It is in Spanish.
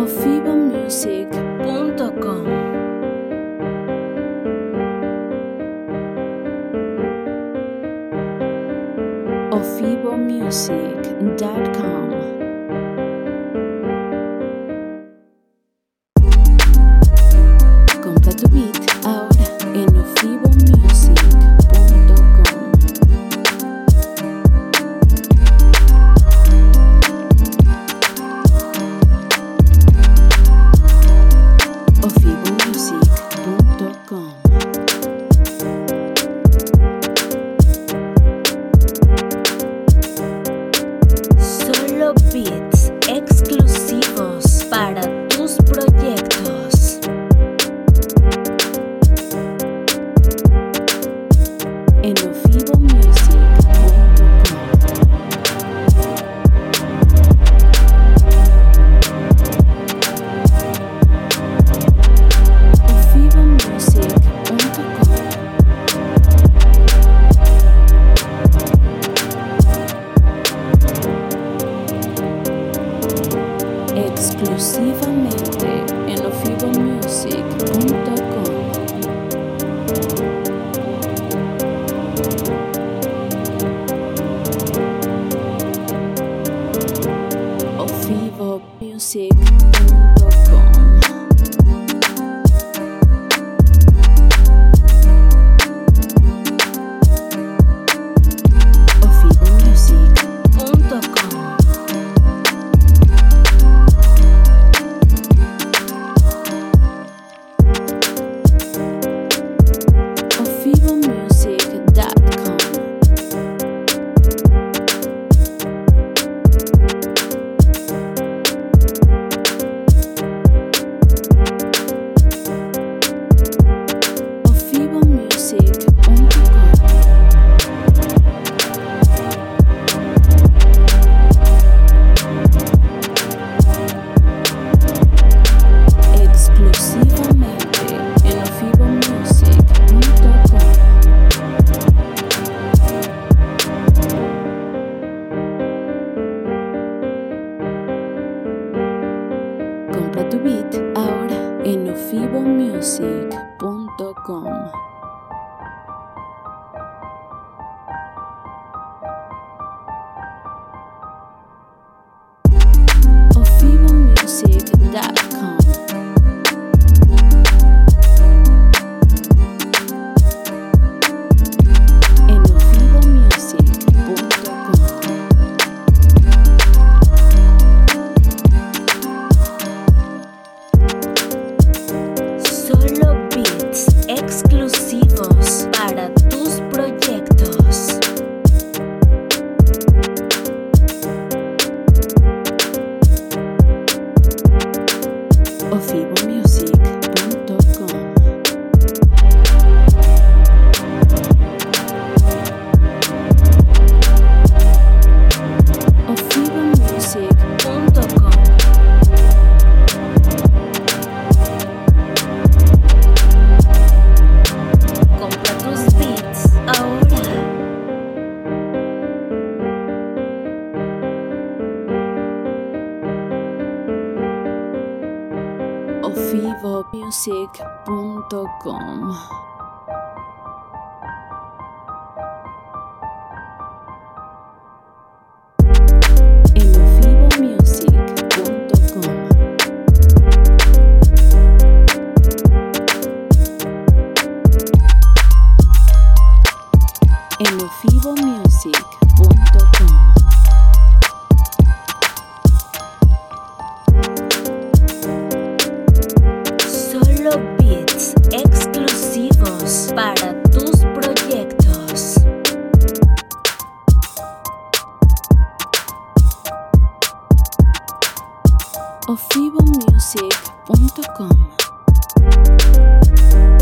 ofibomusic.com. ofibomusic.com. Compra tu beat ahora en ofibomusic.com. ofibomusic.com. Solo beats exclusivos para tus proyectos. En ofibomusic.com. Exclusivamente en ofibomusic.com. ofibomusic.com. Compra tu beat ahora en ofibomusic.com. ofibomusic.com. En ofibomusic.com. Solo beats exclusivos para tus proyectos. ofibomusic.com. ofibomusic.com. Compra tus beats ahora. ofibomusic.com. En ofibomusic.com. En ofibomusic.com. Solo beats exclusivos para tus proyectos. ofibomusic.com.